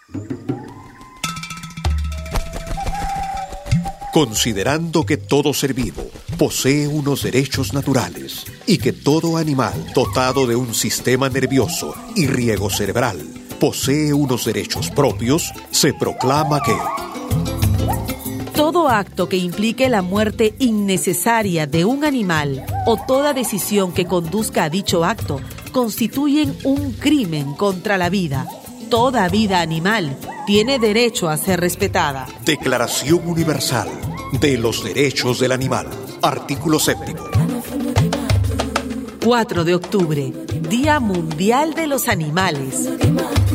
Considerando que todo ser vivo posee unos derechos naturales y que todo animal dotado de un sistema nervioso y riego cerebral posee unos derechos propios, se proclama que todo acto que implique la muerte innecesaria de un animal o toda decisión que conduzca a dicho acto constituyen un crimen contra la vida. Toda vida animal tiene derecho a ser respetada. Declaración Universal de los Derechos del Animal. Artículo 7. 4 de octubre, Día Mundial de los Animales.